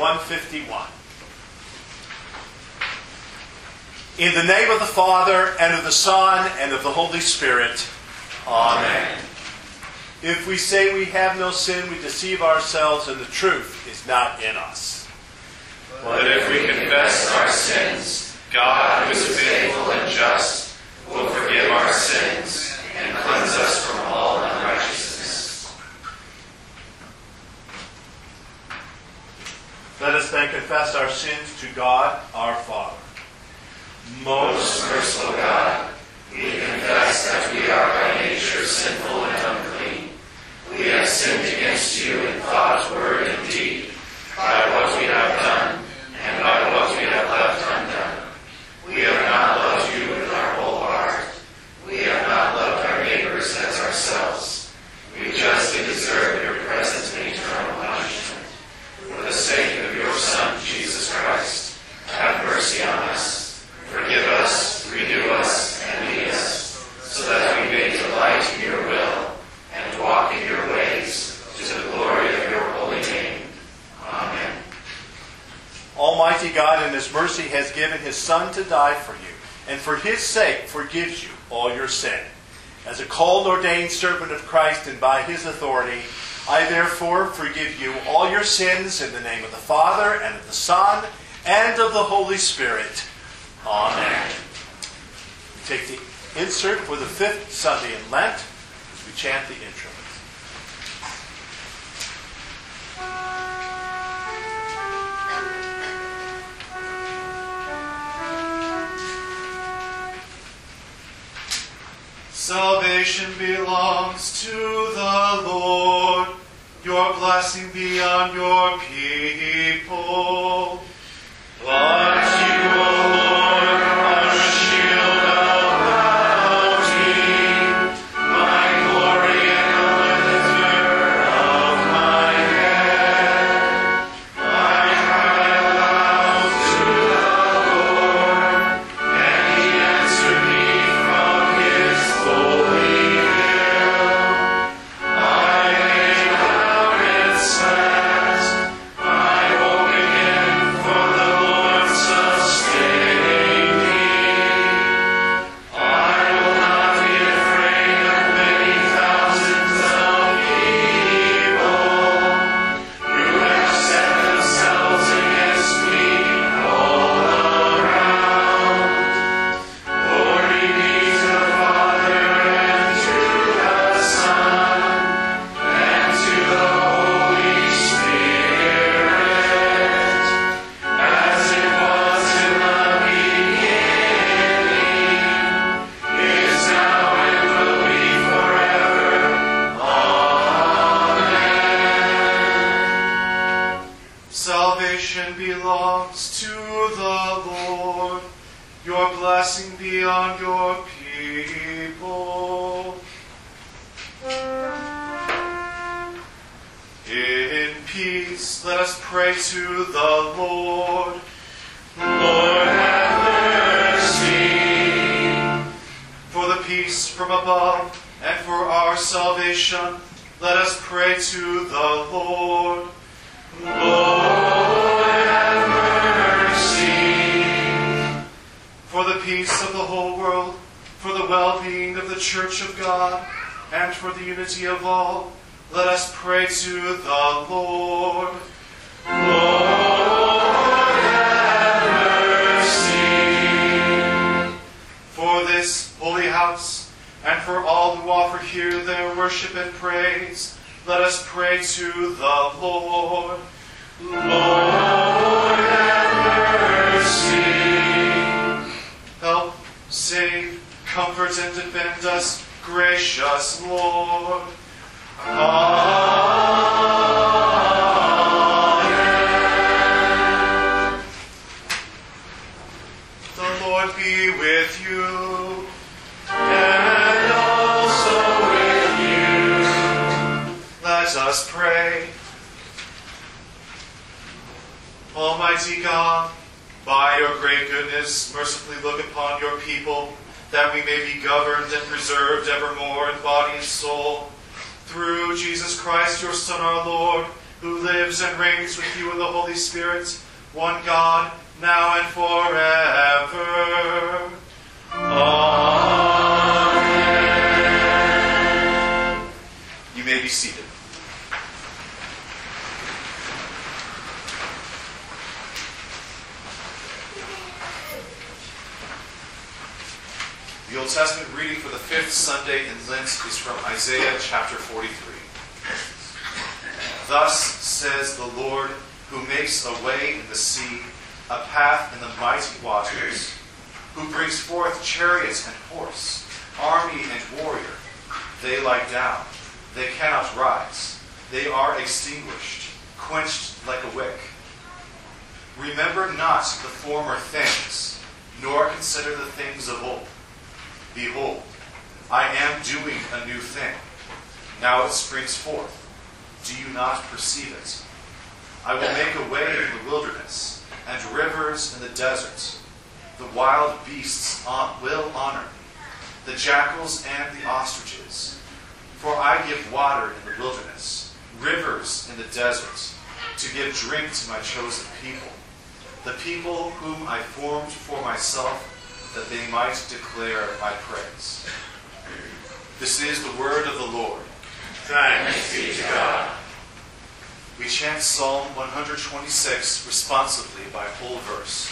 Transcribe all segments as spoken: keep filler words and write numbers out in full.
one fifty-one. In the name of the Father, and of the Son, and of the Holy Spirit. Amen. If we say we have no sin, we deceive ourselves, and the truth is not in us. But if we confess our sins, God, who is faithful and just, will forgive our sins and cleanse us from all unrighteousness. Let us then confess our sins to God, our Father. Most merciful God, we confess that we are by nature sinful and unclean. We have sinned against you in thought, word, and deed, by what we have done and by what we have left undone. We have not loved you with our whole heart. We have not loved our neighbors as ourselves. We justly deserve your present and eternal punishment. For the sake of your Son, Jesus Christ, have mercy on us. Forgive us, renew us, and lead us, so that we may delight in your will and walk in your ways, to the glory of your holy name. Amen. Almighty God in his mercy has given his Son to die for you, and for his sake forgives you all your sin. As a called and ordained servant of Christ and by his authority, I therefore forgive you all your sins in the name of the Father, and of the Son, and of the Holy Spirit. Amen. We take the insert for the fifth Sunday in Lent as we chant the introit. Salvation belongs to the Lord. Your blessing be on your people. Bless you, O Lord, our shield of bounty, my glory and the lifter of my head. I cried aloud to the Lord, and he answered me from his holy hill. I lay down and slept. I woke again, for the Lord sustained me. I will not be afraid of many thousands of people who have set themselves against me all around. Glory be to the Father, and to the Son, and to the Holy Spirit, as it was in the beginning, is now, and will be forever. Amen. Salvation belongs to the Lord. Your blessing be on your people. In peace, let us pray to the Lord. Lord, have mercy. For the peace from above and for our salvation, let us pray to the Lord. Lord, have mercy. For the peace of the whole world, for the well-being of the Church of God, and for the unity of all, let us pray to the Lord. Lord, have mercy. For this holy house, and for all who offer here their worship and praise, let us pray to the Lord. Lord, have mercy. Help, save, comfort, and defend us, gracious Lord. Amen. The Lord be with you, and also with you. Let us pray. Almighty God, by your great goodness, mercifully look upon your people, that we may be governed and preserved evermore in body and soul. Through Jesus Christ, your Son, our Lord, who lives and reigns with you in the Holy Spirit, one God, now and forever. Amen. You may be seated. The Old Testament reading for the fifth Sunday in Lent is from Isaiah chapter forty-three. Thus says the Lord, who makes a way in the sea, a path in the mighty waters, who brings forth chariots and horse, army and warrior. They lie down, they cannot rise. They are extinguished, quenched like a wick. Remember not the former things, nor consider the things of old. Behold, I am doing a new thing. Now it springs forth. Do you not perceive it? I will make a way in the wilderness, and rivers in the desert. The wild beasts will honor me, the jackals and the ostriches. For I give water in the wilderness, rivers in the desert, to give drink to my chosen people, the people whom I formed for myself, that they might declare my praise. This is the word of the Lord. Thanks be to God. We chant Psalm one twenty-six responsively by whole verse.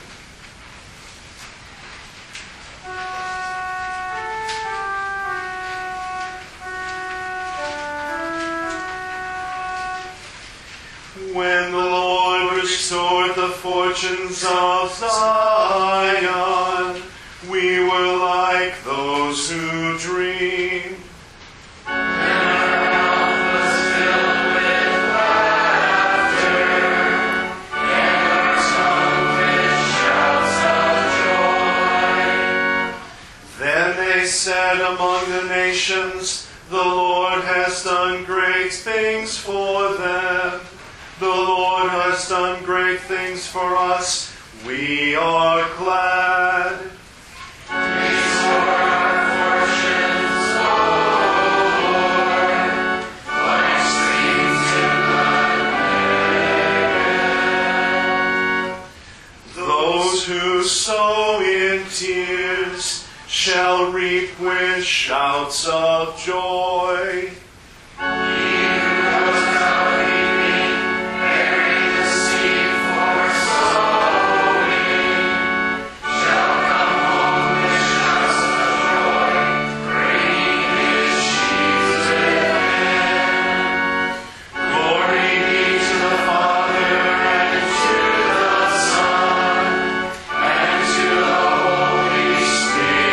When the Lord restored the fortunes of Zion, we were like those who dream. Said among the nations, the Lord has done great things for them. The Lord has done great things for us. We are glad. Restore our fortunes, O Lord, like streams in the night. Those who sow in tears shall reap with shouts of joy. He who goes out reaping, bearing the seed for sowing, shall come home with shouts of joy, bringing his sheaves with him. Glory be to the Father, and to the Son, and to the Holy Spirit.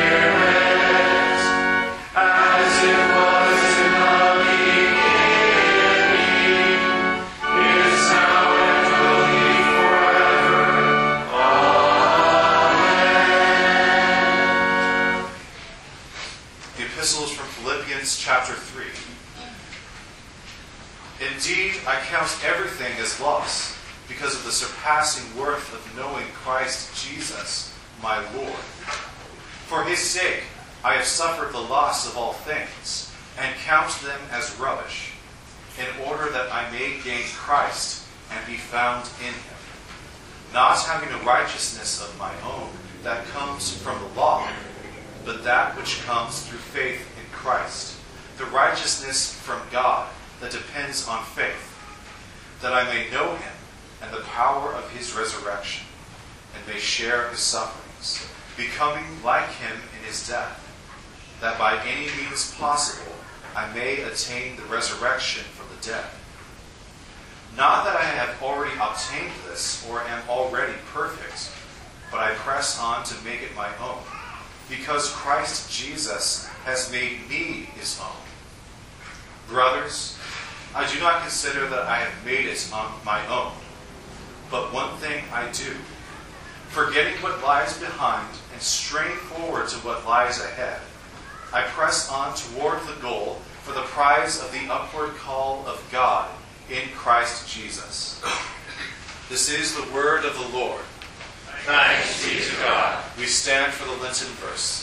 Chapter three. Indeed, I count everything as loss because of the surpassing worth of knowing Christ Jesus, my Lord. For his sake, I have suffered the loss of all things, and count them as rubbish, in order that I may gain Christ and be found in him, not having a righteousness of my own that comes from the law, but that which comes through faith in Christ, the righteousness from God that depends on faith, that I may know him and the power of his resurrection, and may share his sufferings, becoming like him in his death, that by any means possible I may attain the resurrection from the dead. Not that I have already obtained this or am already perfect, but I press on to make it my own, because Christ Jesus has made me his own. Brothers, I do not consider that I have made it on my own, but one thing I do, forgetting what lies behind and straining forward to what lies ahead, I press on toward the goal for the prize of the upward call of God in Christ Jesus. This is the word of the Lord. Thanks be to God. We stand for the Lenten verse.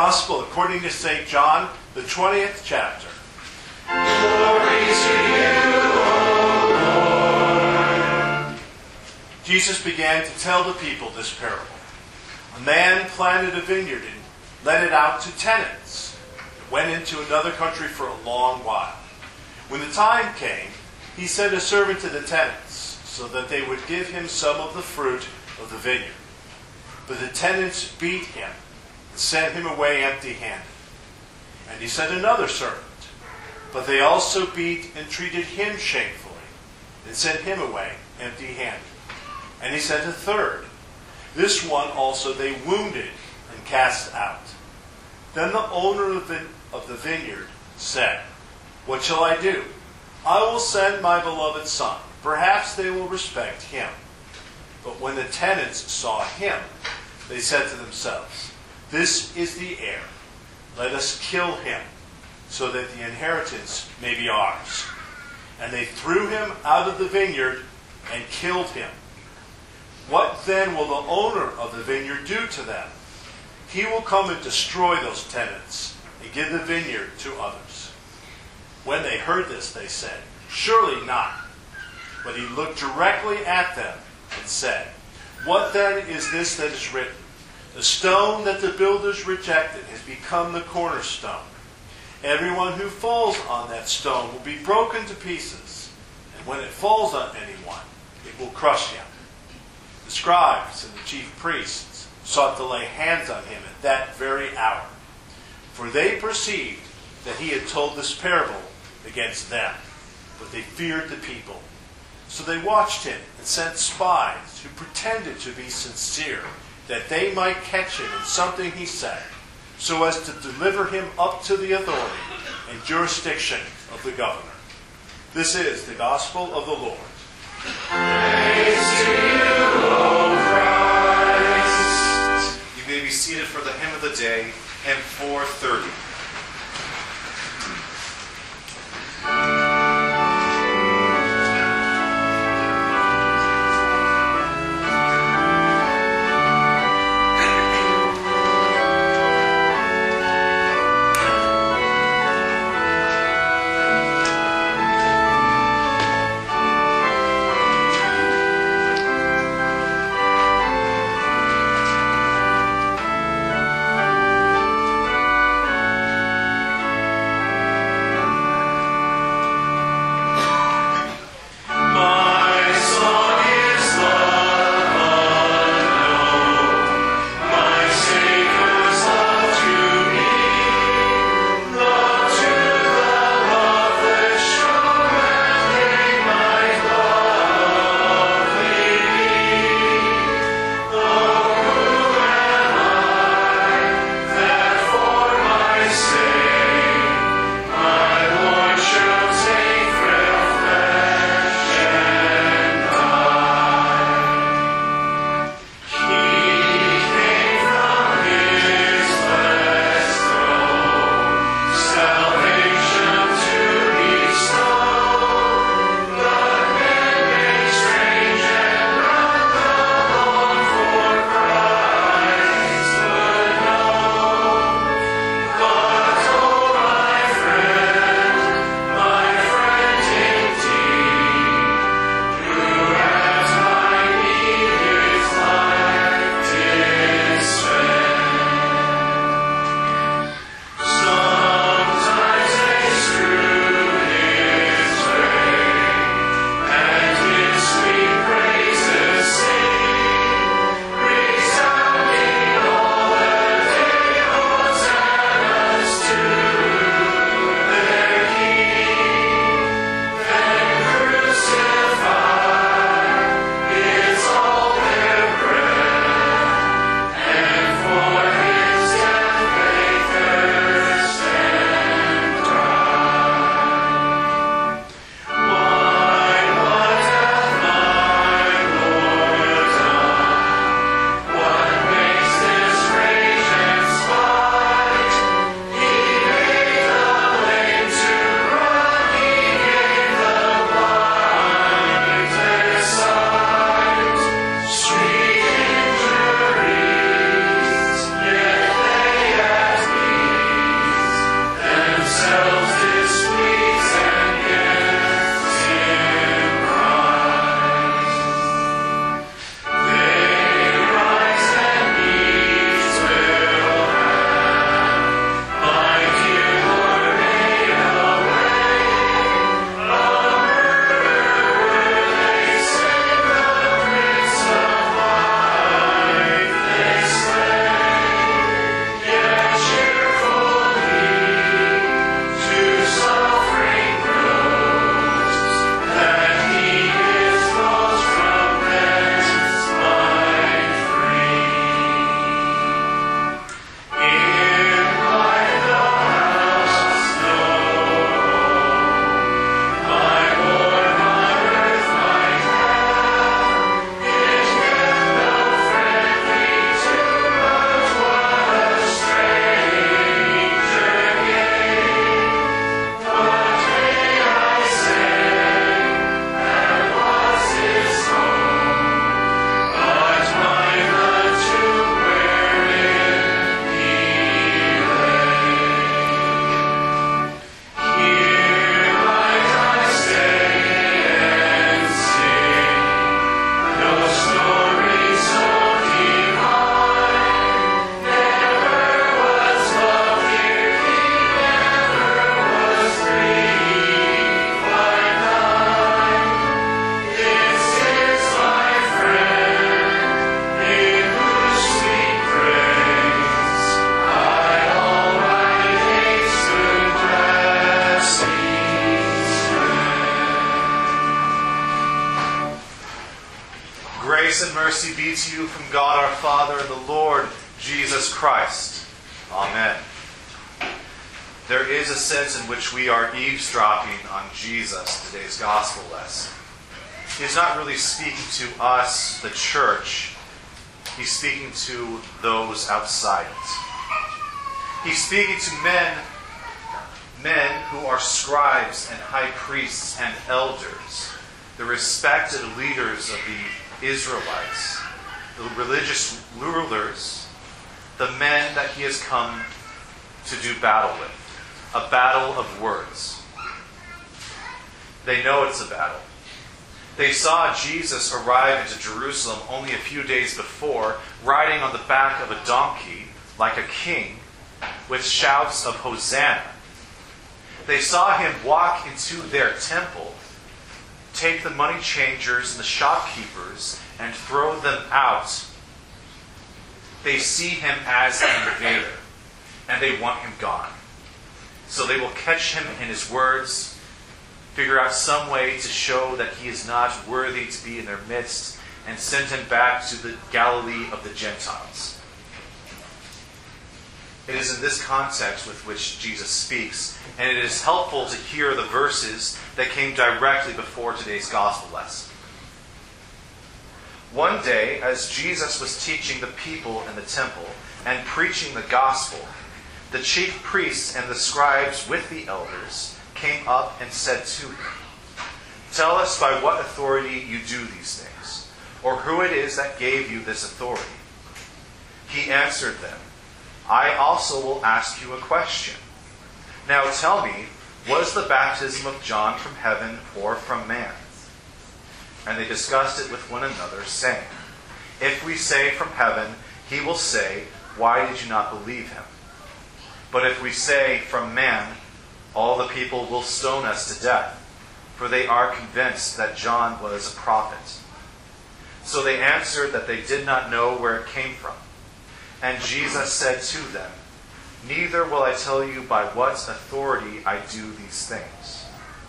Gospel according to Saint John, the twentieth chapter. Glory to you, O Lord. Jesus began to tell the people this parable. A man planted a vineyard and let it out to tenants, and went into another country for a long while. When the time came, he sent a servant to the tenants, so that they would give him some of the fruit of the vineyard. But the tenants beat him and sent him away empty-handed. And he sent another servant, but they also beat and treated him shamefully, and sent him away empty-handed. And he sent a third. This one also they wounded and cast out. Then the owner of the, of the vineyard said, "What shall I do? I will send my beloved son. Perhaps they will respect him." But when the tenants saw him, they said to themselves, "This is the heir. Let us kill him, so that the inheritance may be ours." And they threw him out of the vineyard and killed him. What then will the owner of the vineyard do to them? He will come and destroy those tenants and give the vineyard to others. When they heard this, they said, "Surely not." But he looked directly at them and said, "What then is this that is written? The stone that the builders rejected has become the cornerstone. Everyone who falls on that stone will be broken to pieces, and when it falls on anyone, it will crush him." The scribes and the chief priests sought to lay hands on him at that very hour, for they perceived that he had told this parable against them, but they feared the people. So they watched him and sent spies who pretended to be sincere, that they might catch him in something he said, so as to deliver him up to the authority and jurisdiction of the governor. This is the gospel of the Lord. Praise to you, O Christ. You may be seated for the hymn of the day, hymn four thirty. Praise Father and the Lord Jesus Christ. Amen. There is a sense in which we are eavesdropping on Jesus, today's gospel lesson. He's not really speaking to us, the church. He's speaking to those outside it. He's speaking to men, men who are scribes and high priests and elders, the respected leaders of the Israelites, the religious rulers, the men that he has come to do battle with. A battle of words. They know it's a battle. They saw Jesus arrive into Jerusalem only a few days before, riding on the back of a donkey like a king, with shouts of Hosanna. They saw him walk into their temple, take the money changers and the shopkeepers, and throw them out. They see him as an invader, and they want him gone. So they will catch him in his words, figure out some way to show that he is not worthy to be in their midst, and send him back to the Galilee of the Gentiles. It is in this context with which Jesus speaks, and it is helpful to hear the verses that came directly before today's gospel lesson. One day, as Jesus was teaching the people in the temple and preaching the gospel, the chief priests and the scribes with the elders came up and said to him, "Tell us by what authority you do these things, or who it is that gave you this authority." He answered them, "I also will ask you a question. Now tell me, was the baptism of John from heaven or from man?" And they discussed it with one another, saying, "If we say from heaven, he will say, 'Why did you not believe him?' But if we say from man, all the people will stone us to death, for they are convinced that John was a prophet." So they answered that they did not know where it came from. And Jesus said to them, "Neither will I tell you by what authority I do these things."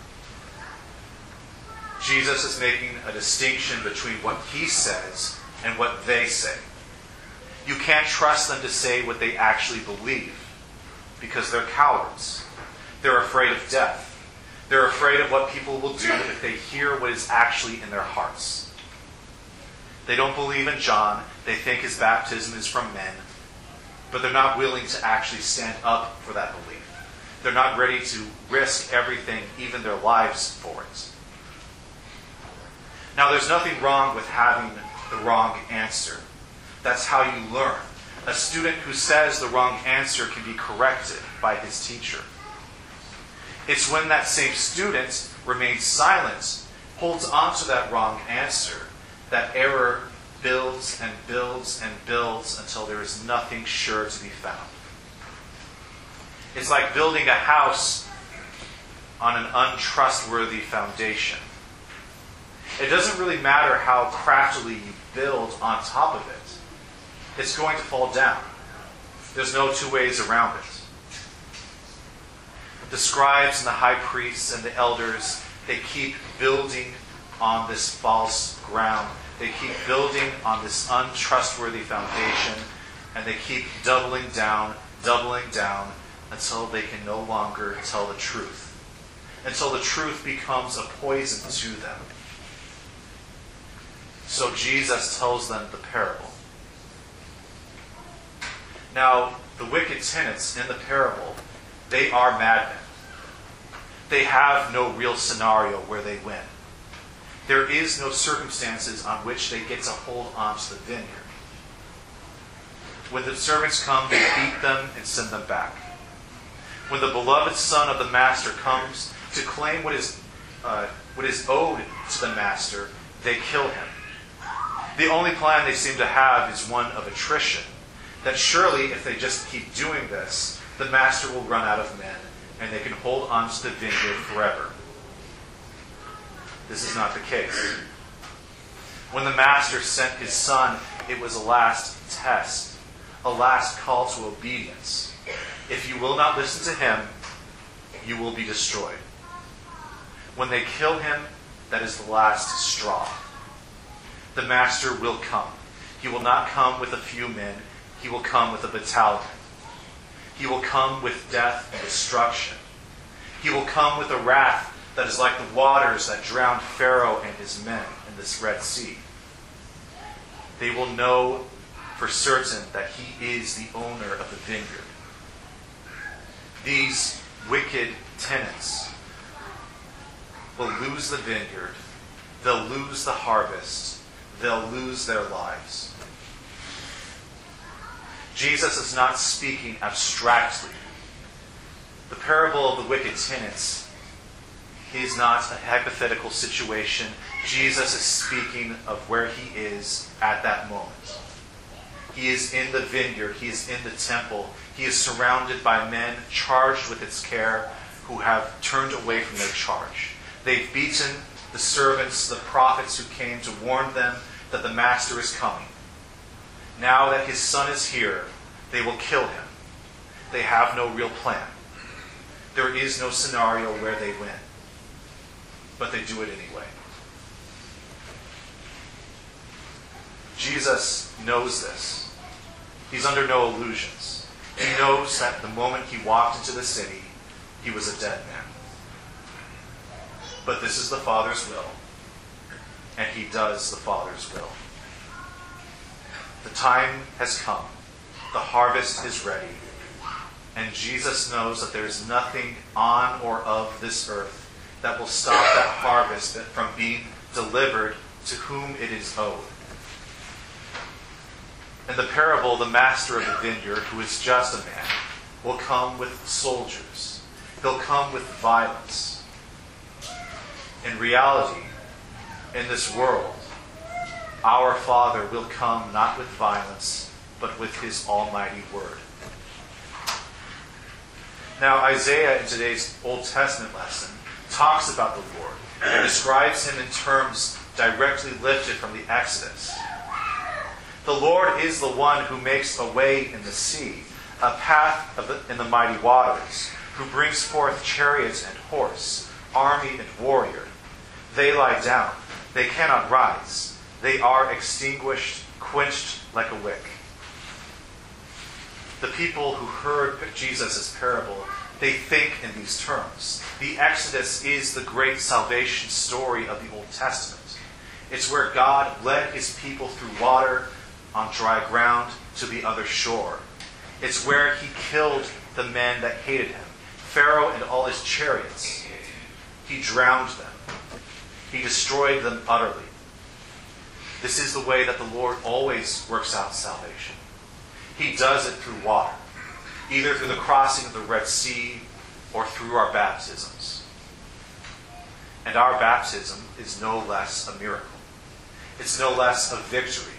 Jesus is making a distinction between what he says and what they say. You can't trust them to say what they actually believe, because they're cowards. They're afraid of death. They're afraid of what people will do if they hear what is actually in their hearts. They don't believe in John. They think his baptism is from men. But they're not willing to actually stand up for that belief. They're not ready to risk everything, even their lives, for it. Now, there's nothing wrong with having the wrong answer. That's how you learn. A student who says the wrong answer can be corrected by his teacher. It's when that same student remains silent, holds on to that wrong answer, that error builds and builds and builds until there is nothing sure to be found. It's like building a house on an untrustworthy foundation. It doesn't really matter how craftily you build on top of it. It's going to fall down. There's no two ways around it. The scribes and the high priests and the elders, they keep building on this false ground. They keep building on this untrustworthy foundation, and they keep doubling down, doubling down, until they can no longer tell the truth. Until the truth becomes a poison to them. So Jesus tells them the parable. Now, the wicked tenants in the parable, they are madmen. They have no real scenario where they win. There is no circumstances on which they get to hold on to the vineyard. When the servants come, they beat them and send them back. When the beloved son of the master comes to claim what is, uh, what is owed to the master, they kill him. The only plan they seem to have is one of attrition. That surely, if they just keep doing this, the master will run out of men, and they can hold on to the vineyard forever. This is not the case. When the master sent his son, it was a last test, a last call to obedience. If you will not listen to him, you will be destroyed. When they kill him, that is the last straw. The master will come. He will not come with a few men. He will come with a battalion. He will come with death and destruction. He will come with a wrath that is like the waters that drowned Pharaoh and his men in this Red Sea. They will know for certain that he is the owner of the vineyard. These wicked tenants will lose the vineyard. They'll lose the harvest. They'll lose their lives. Jesus is not speaking abstractly. The parable of the wicked tenants is not a hypothetical situation. Jesus is speaking of where he is at that moment. He is in the vineyard. He is in the temple. He is surrounded by men charged with its care who have turned away from their charge. They've beaten the servants, the prophets who came to warn them that the master is coming. Now that his son is here, they will kill him. They have no real plan. There is no scenario where they win. But they do it anyway. Jesus knows this. He's under no illusions. He knows that the moment he walked into the city, he was a dead man. But this is the Father's will, and he does the Father's will. The time has come. The harvest is ready. And Jesus knows that there is nothing on or of this earth that will stop that harvest from being delivered to whom it is owed. In the parable, the master of the vineyard, who is just a man, will come with soldiers. He'll come with violence. In reality, in this world, our Father will come not with violence, but with his almighty word. Now, Isaiah in today's Old Testament lesson talks about the Lord and describes him in terms directly lifted from the Exodus. The Lord is the one who makes a way in the sea, a path of the, in the mighty waters, who brings forth chariot and horse, army and warrior. They lie down. They cannot rise. They are extinguished, quenched like a wick. The people who heard Jesus' parable, they think in these terms. The Exodus is the great salvation story of the Old Testament. It's where God led his people through water on dry ground to the other shore. It's where he killed the men that hated him, Pharaoh and all his chariots. He drowned them. He destroyed them utterly. This is the way that the Lord always works out salvation. He does it through water, either through the crossing of the Red Sea or through our baptisms. And our baptism is no less a miracle. It's no less a victory.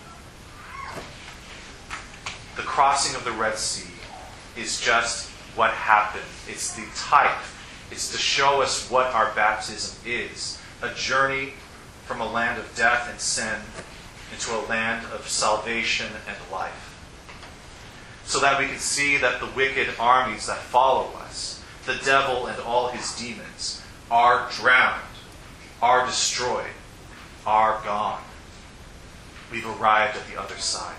The crossing of the Red Sea is just what happened. It's the type. It's to show us what our baptism is. A journey from a land of death and sin into a land of salvation and life. So that we can see that the wicked armies that follow us, the devil and all his demons, are drowned, are destroyed, are gone. We've arrived at the other side.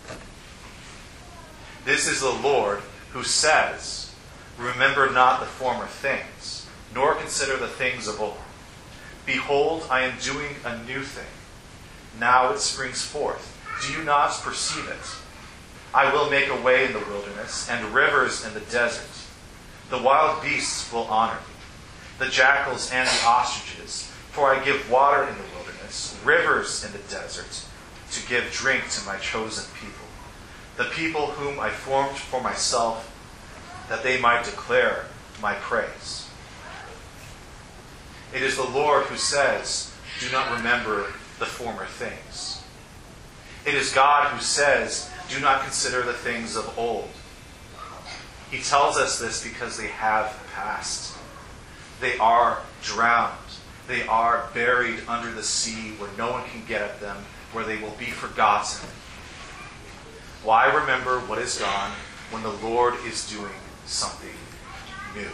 This is the Lord who says, "Remember not the former things, nor consider the things of old. Behold, I am doing a new thing. Now it springs forth. Do you not perceive it? I will make a way in the wilderness and rivers in the desert. The wild beasts will honor me, the jackals and the ostriches, for I give water in the wilderness, rivers in the desert, to give drink to my chosen people, the people whom I formed for myself, that they might declare my praise." It is the Lord who says, "Do not remember the former things." It is God who says, "Do not consider the things of old." He tells us this because they have passed. They are drowned. They are buried under the sea where no one can get at them, where they will be forgotten. Why remember what is gone when the Lord is doing something new?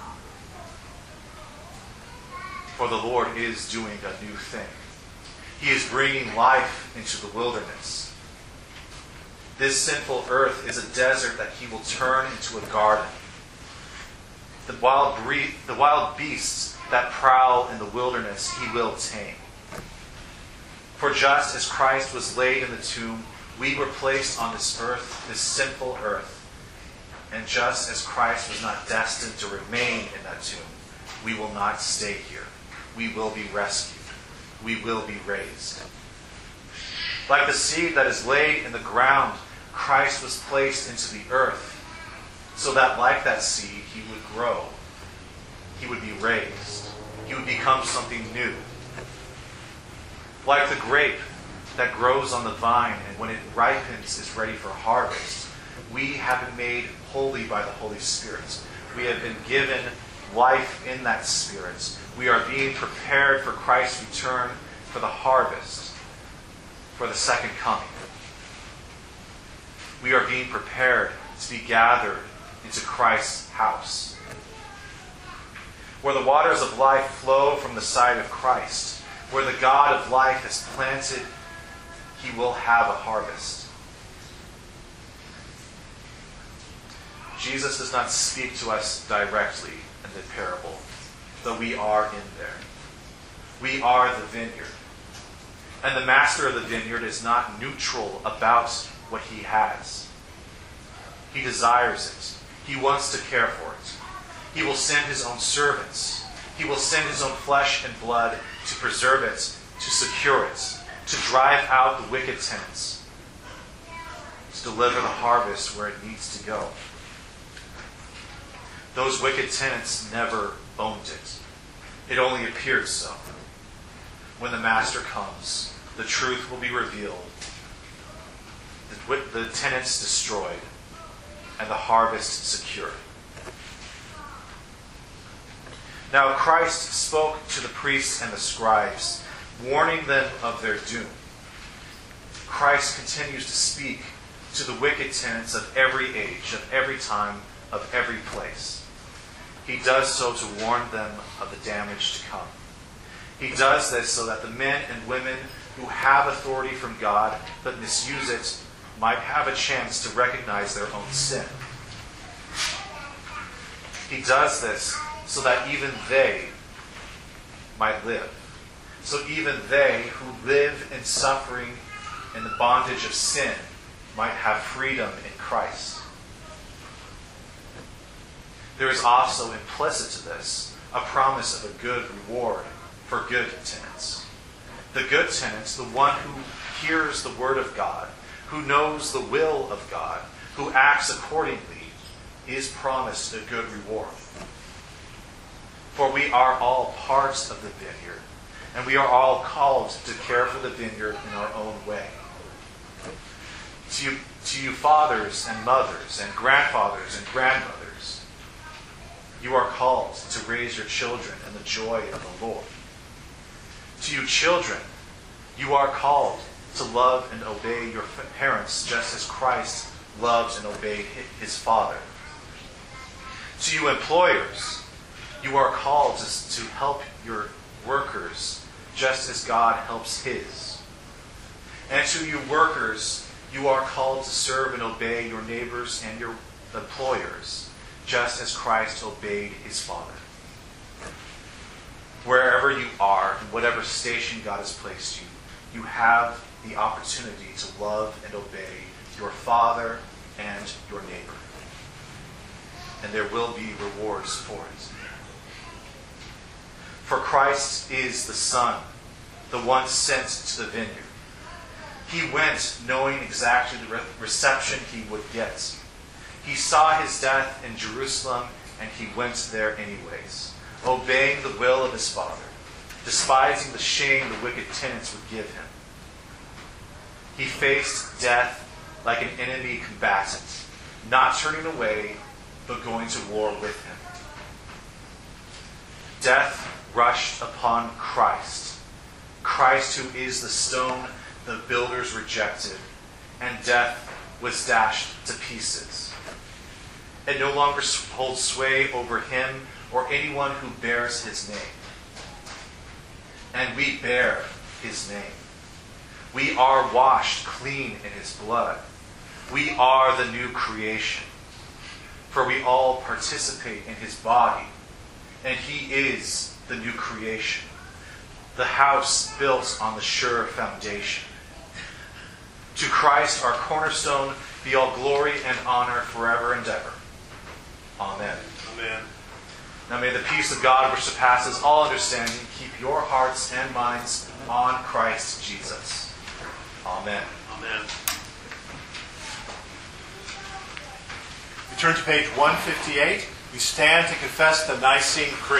For the Lord is doing a new thing. He is bringing life into the wilderness. This sinful earth is a desert that he will turn into a garden. The wild, bre- the wild beasts that prowl in the wilderness he will tame. For just as Christ was laid in the tomb, we were placed on this earth, this sinful earth. And just as Christ was not destined to remain in that tomb, we will not stay here. We will be rescued. We will be raised. Like the seed that is laid in the ground, Christ was placed into the earth, so that like that seed, he would grow. He would be raised. He would become something new. Like the grape that grows on the vine and when it ripens is ready for harvest, we have been made holy by the Holy Spirit. We have been given life in that Spirit. We are being prepared for Christ's return, for the harvest, for the second coming. We are being prepared to be gathered into Christ's house, where the waters of life flow from the side of Christ. Where the God of life has planted, he will have a harvest. Jesus does not speak to us directly in the parable, though we are in there. We are the vineyard. And the master of the vineyard is not neutral about what he has. He desires it. He wants to care for it. He will send his own servants. He will send his own flesh and blood to preserve it, to secure it, to drive out the wicked tenants, to deliver the harvest where it needs to go. Those wicked tenants never owned it. It only appeared so. When the master comes, the truth will be revealed, the, the tenants destroyed, and the harvest secured. Now Christ spoke to the priests and the scribes, warning them of their doom. Christ continues to speak to the wicked tenants of every age, of every time, of every place. He does so to warn them of the damage to come. He does this so that the men and women who have authority from God but misuse it might have a chance to recognize their own sin. He does this so that even they might live. So even they who live in suffering in the bondage of sin might have freedom in Christ. There is also implicit to this a promise of a good reward for good tenants. The good tenants, the one who hears the word of God, who knows the will of God, who acts accordingly, is promised a good reward. For we are all parts of the vineyard, and we are all called to care for the vineyard in our own way. To you, to you fathers and mothers and grandfathers and grandmothers, you are called to raise your children in the joy of the Lord. To you children, you are called to love and obey your parents just as Christ loved and obeyed his Father. To you employers, you are called to, to help your workers just as God helps his. And to you workers, you are called to serve and obey your neighbors and your employers just as Christ obeyed his Father. Wherever you are, in whatever station God has placed you, you have the opportunity to love and obey your Father and your neighbor. And there will be rewards for it. For Christ is the Son, the one sent to the vineyard. He went knowing exactly the re- reception he would get. He saw his death in Jerusalem, and he went there anyways, obeying the will of his Father, despising the shame the wicked tenants would give him. He faced death like an enemy combatant, not turning away, but going to war with him. Death rushed upon Christ, Christ who is the stone the builders rejected, and death was dashed to pieces. It no longer holds sway over him or anyone who bears his name. And we bear his name. We are washed clean in his blood. We are the new creation, for we all participate in his body, and he is the new creation, the house built on the sure foundation. To Christ, our cornerstone, be all glory and honor forever and ever. Amen. Amen. Now may the peace of God, which surpasses all understanding, keep your hearts and minds on Christ Jesus. Amen. Amen. We turn to page one fifty-eight. We stand to confess the Nicene Creed.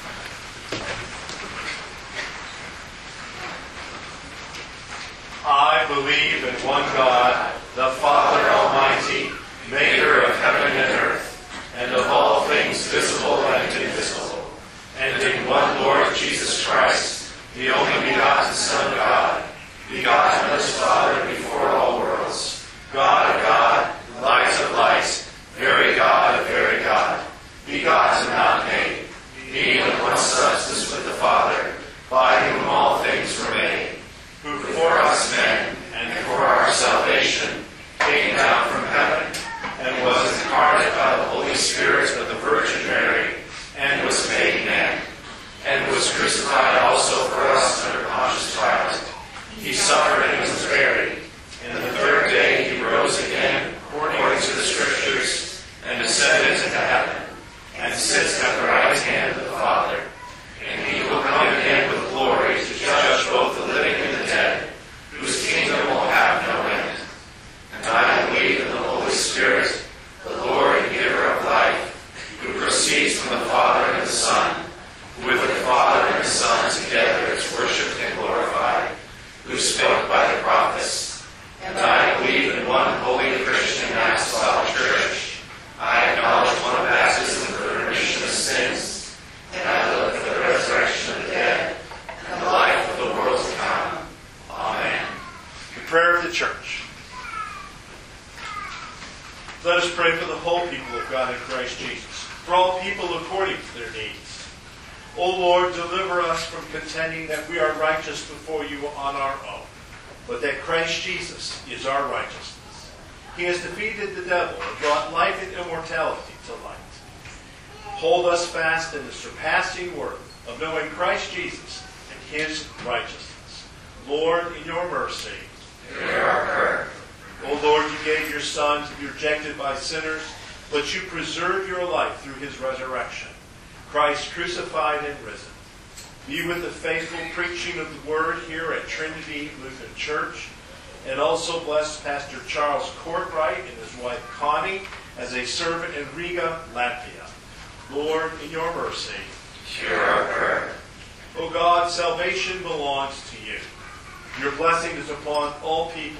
I believe in one God, the Father Almighty, maker of heaven and earth, and of all things visible and invisible, and in one Lord Jesus Christ, the only begotten Son of God, begotten of his Father before all worlds, God of God, light of light, very God of very God, begotten, not made, being of one substance with the Father, by whom all things were made, who for us men and for our salvation came down from heaven, and was incarnate by the Holy Spirit of the Virgin Mary, and was made man, and was crucified also for us under Pontius Pilate. He suffered and was buried, and the third day he rose again, according to the Scriptures, and ascended into heaven, and sits at the right hand of the Father. And he will come again with glory to judge both the living and the dead, whose kingdom will have no end. And I believe in the Holy Spirit, the Lord and giver of life, who proceeds from the Father and the Son, who with the Father and the Son together is worshipped and glorified, who spoke by the prophets. And I believe in one holy Christian apostolic church. I acknowledge one baptism for the remission of sins, and I look for the resurrection of the dead and the life of the world to come. Amen. The prayer of the church. Let us pray for the whole people of God in Christ Jesus, for all people according to their needs. O Lord, deliver us from contending that we are righteous before you on our own, but that Christ Jesus is our righteousness. He has defeated the devil and brought life and immortality to light. Hold us fast in the surpassing worth of knowing Christ Jesus and his righteousness. Lord, in your mercy, hear our prayer. O Lord, you gave your Son to be rejected by sinners, but you preserved your life through his resurrection. Christ crucified and risen. Be with the faithful preaching of the word here at Trinity Lutheran Church, and also bless Pastor Charles Courtwright and his wife Connie as a servant in Riga, Latvia. Lord, in your mercy, hear our prayer. O God, salvation belongs to you. Your blessing is upon all people.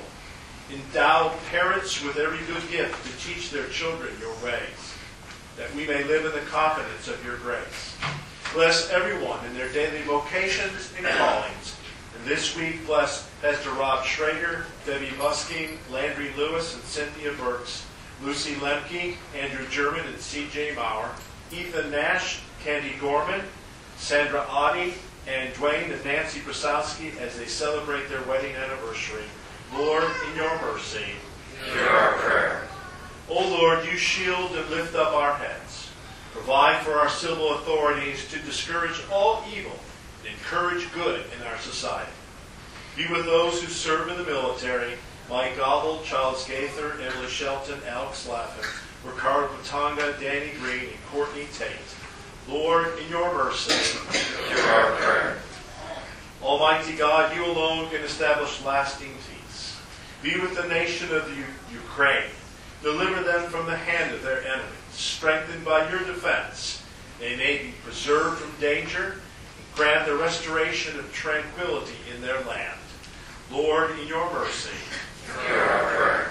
Endow parents with every good gift to teach their children your ways, that we may live in the confidence of your grace. Bless everyone in their daily vocations and callings. And this week, bless Pastor Rob Schrager, Debbie Musking, Landry Lewis and Cynthia Burks, Lucy Lemke, Andrew German and C J Maurer, Ethan Nash, Candy Gorman, Sandra Oddie, and Dwayne and Nancy Brasowski as they celebrate their wedding anniversary. Lord, in your mercy, hear our prayer. O Lord, you shield and lift up our heads. Provide for our civil authorities to discourage all evil and encourage good in our society. Be with those who serve in the military, Mike Gobble, Charles Gaither, Emily Shelton, Alex Laffin, Ricardo Patanga, Danny Green, and Courtney Tate. Lord, in your mercy, hear our prayer. Almighty God, you alone can establish lasting peace. Be with the nation of the U- Ukraine. Deliver them from the hand of their enemies. Strengthened by your defense, they may be preserved from danger and grant the restoration of tranquility in their land. Lord, in your mercy, hear our prayer.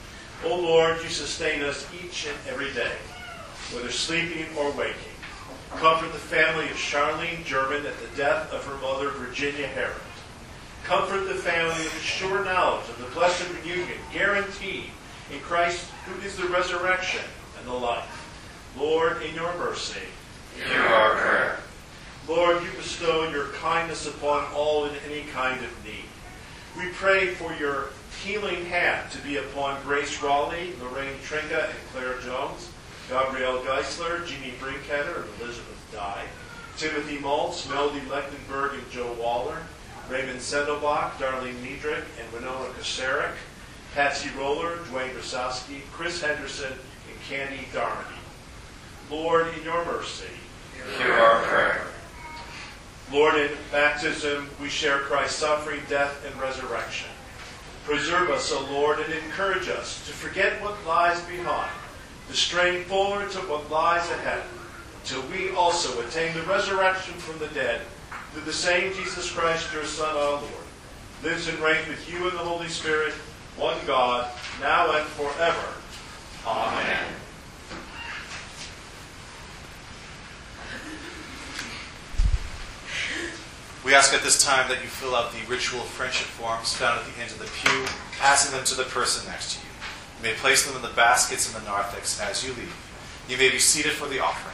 O Lord, you sustain us each and every day, whether sleeping or waking. Comfort the family of Charlene German at the death of her mother, Virginia Herod. Comfort the family with a sure knowledge of the blessed reunion guaranteed in Christ, who is the resurrection and the life. Lord, in your mercy, hear our prayer. Lord, you bestow your kindness upon all in any kind of need. We pray for your healing hand to be upon Grace Raleigh, Lorraine Tringa, and Claire Jones, Gabrielle Geisler, Jeannie Brinkheader, and Elizabeth Dye, Timothy Maltz, Melody Lechtenberg, and Joe Waller, Raymond Sendelbach, Darlene Niedrich, and Winona Kosarek, Patsy Roller, Dwayne Brasowski, Chris Henderson, and Candy Darmody. Lord, in your mercy, hear our prayer. Lord, in baptism we share Christ's suffering, death, and resurrection. Preserve us, O Lord, and encourage us to forget what lies behind, to strain forward to what lies ahead, till we also attain the resurrection from the dead, through the same Jesus Christ, your Son, our Lord, lives and reigns with you in the Holy Spirit, one God, now and forever. Amen. We ask at this time that you fill out the ritual friendship forms found at the end of the pew, passing them to the person next to you. You may place them in the baskets in the narthex as you leave. You may be seated for the offering.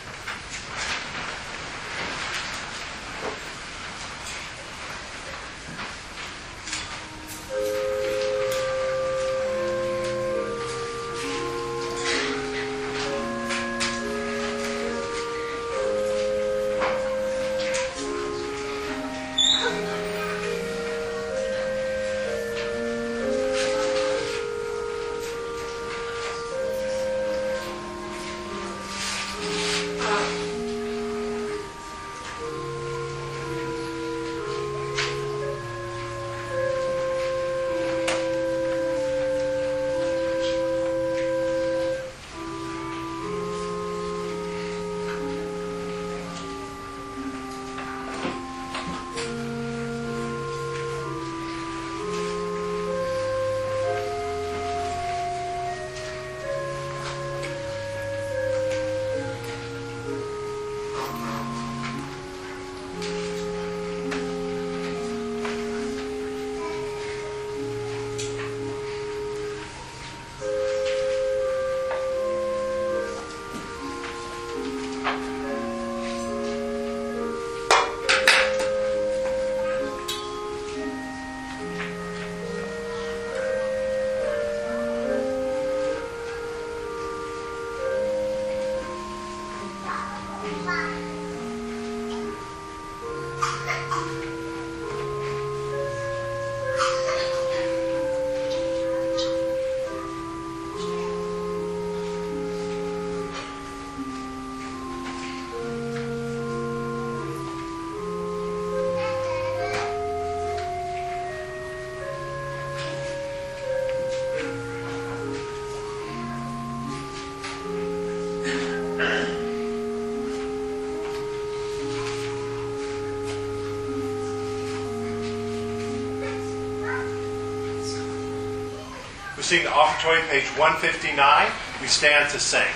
We sing the offertory, page one fifty-nine. We stand to sing.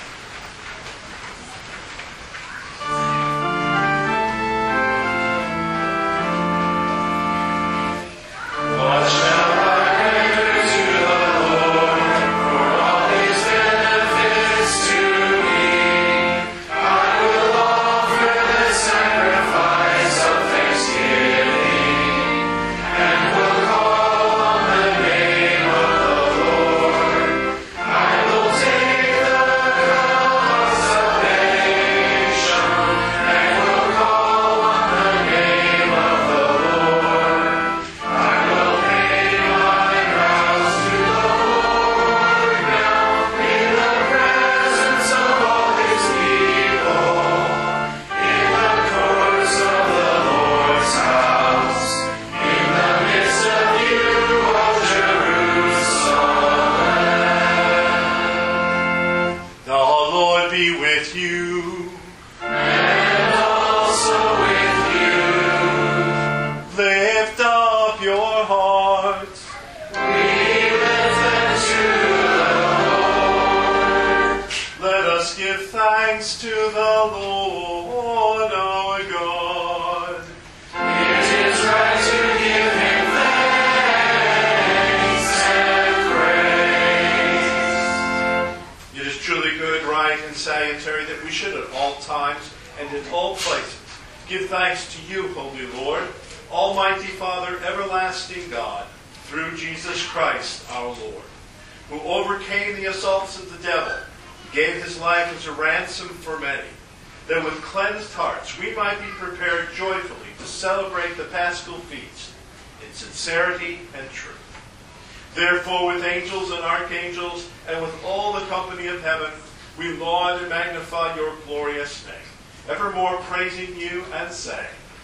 through Jesus Christ our Lord, who overcame the assaults of the devil, gave his life as a ransom for many, that with cleansed hearts we might be prepared joyfully to celebrate the Paschal feast in sincerity and truth. Therefore, with angels and archangels, and with all the company of heaven, we laud and magnify your glorious name, evermore praising you and saying,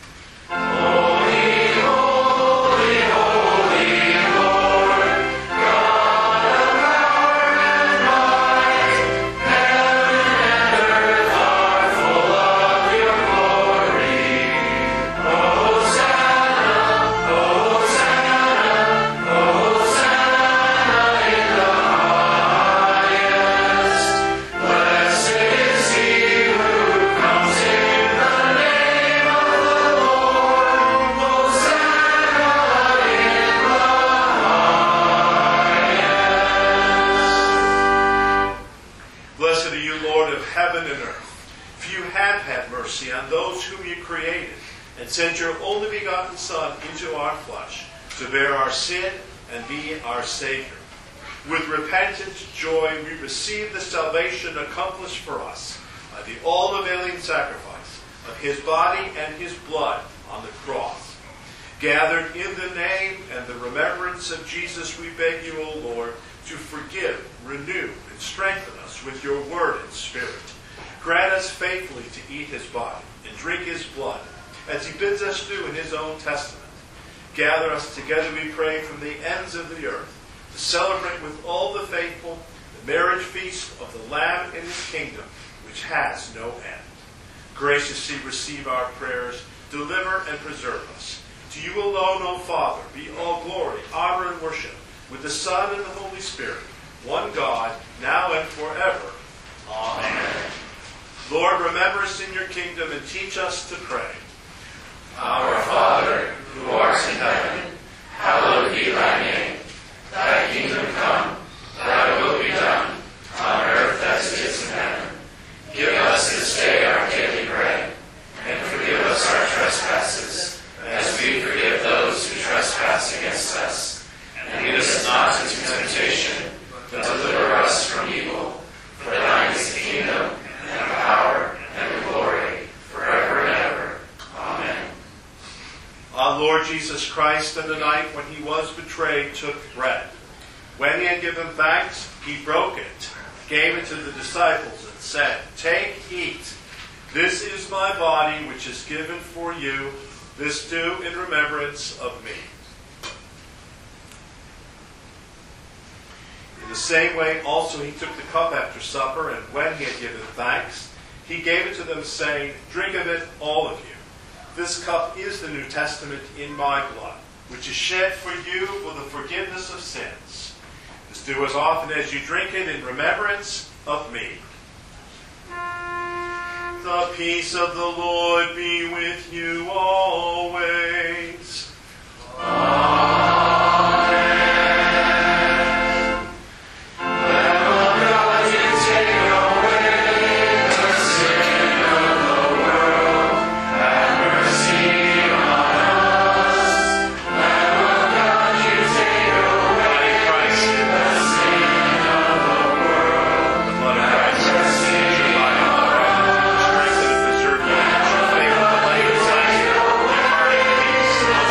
Holy, holy, holy, Lord, God of power and might, heaven and earth are full of your glory. Hosanna, Hosanna, Hosanna in the highest. Blessed is he who comes in the name of the Lord. Hosanna in the highest. Blessed are you, Lord of heaven and earth, for you have had mercy on those whom you created, and sent your only begotten Son into our flesh, to bear our sin and be our Savior. With repentant joy we receive the salvation accomplished for us by the all-availing sacrifice of his body and his blood on the cross. Gathered in the name and the remembrance of Jesus, we beg you, O Lord, to forgive, renew, and strengthen us with your word and spirit. Grant us faithfully to eat his body and drink his blood, as he bids us do in his own testament. Gather us together, we pray, from the ends of the earth, to celebrate with all the faithful the marriage feast of the Lamb in his kingdom, which has no end. Graciously receive our prayers, deliver and preserve us. To you alone, O Father, be all glory, honor, and worship, with the Son and the Holy Spirit, one God, now and forever. Amen. Lord, remember us in your kingdom and teach us to pray. Our Father, who art in heaven, hallowed be thy name. Thy kingdom come, thy will be done, on earth as it is in heaven. Give us this day our daily bread, and forgive us our trespasses, as we forgive those who trespass against us. And lead us not into temptation, but deliver us from evil. For thine is the kingdom, and the power, and the glory, forever and ever. Amen. Our Lord Jesus Christ, in the night when he was betrayed, took bread. When he had given thanks, he broke it, gave it to the disciples, and said, Take, eat. This is my body, which is given for you. This do in remembrance of me. In the same way also he took the cup after supper, and when he had given thanks, he gave it to them, saying, Drink of it, all of you. This cup is the New Testament in my blood, which is shed for you for the forgiveness of sins. This do as often as you drink it in remembrance of me. The peace of the Lord be with you always. Amen.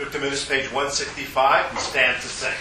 Look to minutes, page one sixty-five, and stand to sing.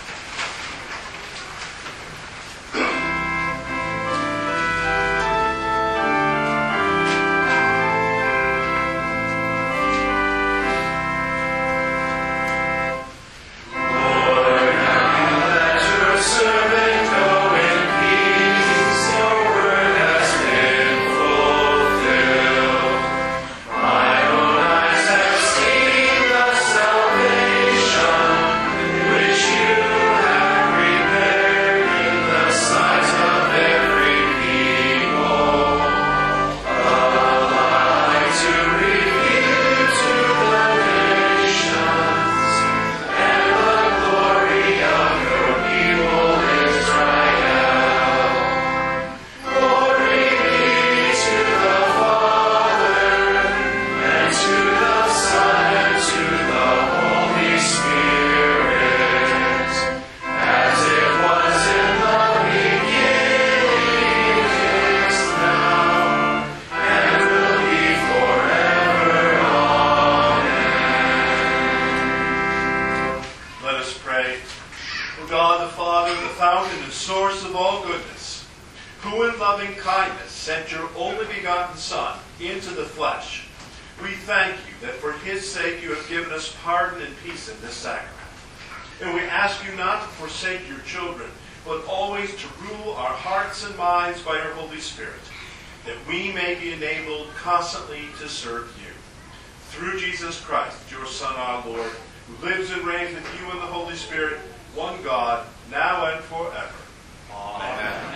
Constantly to serve you. Through Jesus Christ, your Son, our Lord, who lives and reigns with you in the Holy Spirit, one God, now and forever. Amen.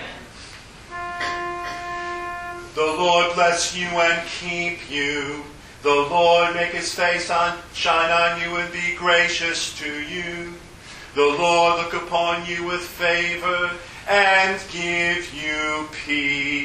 Amen. The Lord bless you and keep you. The Lord make his face on, shine on you and be gracious to you. The Lord look upon you with favor and give you peace.